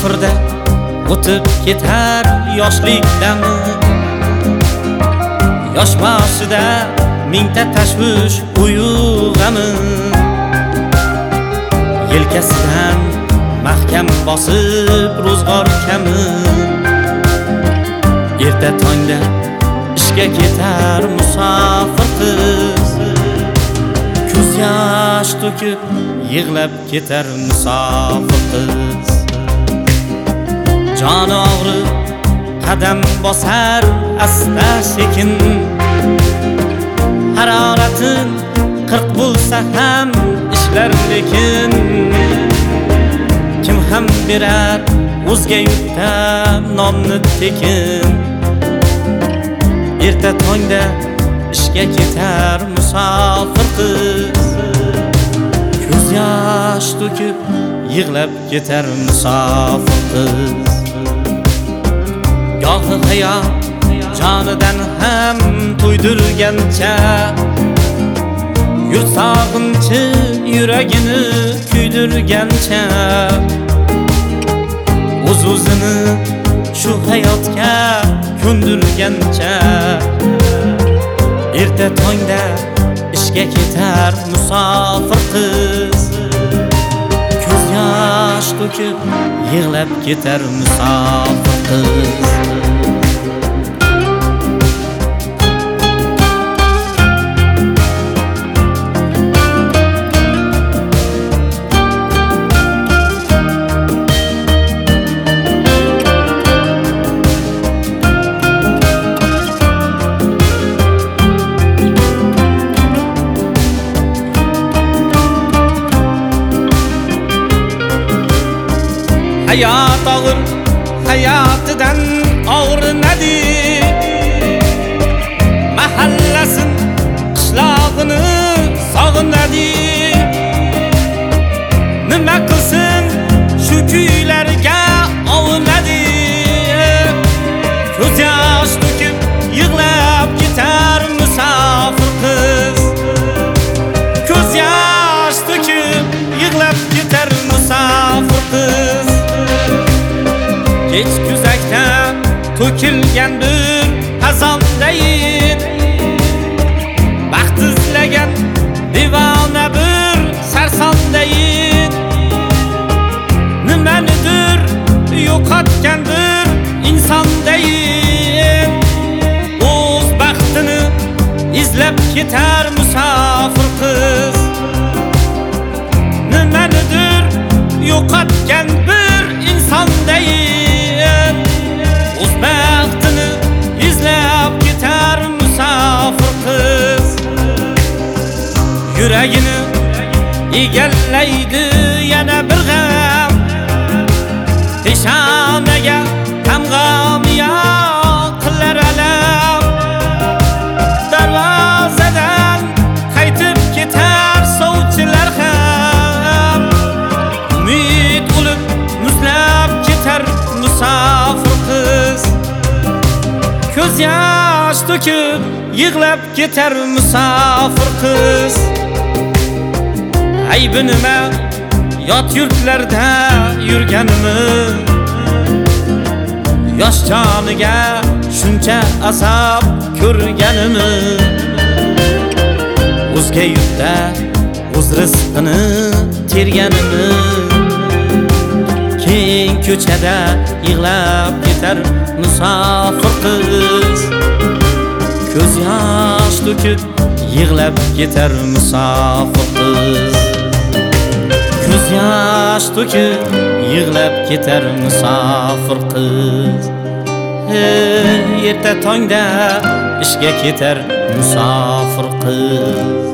musofirda o'tib ketar yoshlik dami. Yosh boshida mingta tashvish uyg'ami. Yelkasidan mahkam bosib ro'zg'or kami. Erta tongda ishga ketar musofir qiz. Ko'z yosh to'kib yig'lab ketar musofir qiz. Joni og'rib qadam bosar asta sekin. Haroratin 40 bo'lsa ham ishlar lekin. Kim ham berar o'zga yurtda nonni tekin. Erta tongda ishga ketar musofir qiz. Ko'z yosh to'kib yig'lab ketar musofir qiz. Gohi hayot jonidan ham to'ydirgancha, yurt sog'inchi yuragini kuydirgancha, o'z-o'zini shu hayotga ko'ndirgancha, erta tongda ishga ketar musofir qiz. Ko'z yosh to'kib yig'lab ketar musofir qiz. Hayat ağır, hayatidan og'rinadi. Mahallasin, qishlog'ini sog'inadi. Nima qilsin shu kuylarga ovunadi. Ko'z yosh to'kib yig'lab ketar musofir qiz. Ko'z yosh to'kib yig'lab ketar musofir qiz. Kech kuzakdan to'kilgan bir xazondayin, baxt izlagan devona bir sarsondayin, nimanidir yo'qotgan bir insondayin, o'z baxtini izlab ketar musofir qiz. Nimanidir yo'qotgan bir insondayin, o'z baxtini izlab ketar musofir qiz. Yuragini egallaydi yana bir g'am, peshonaga tamg'amiyo qilar alam. Darvozadan qaytib ketar sovchilar ham, umid qilib muzlab ketar musofir qiz. Ko'z yosh to'kib yig'lab ketar musofir qiz. Aybi nima yot yurtlarda yurganimi, yosh joniga shuncha azob ko'rganimi, o'zga yurtda o'z rizqini terganimi, keng ko'chada yig'lab ketar musofir qiz. Ko'z yosh to'kib yig'lab ketar musofir qiz. Ko'z yosh to'kib yig'lab ketar musofir qiz. Erta tongda ishga ketar musofir qiz.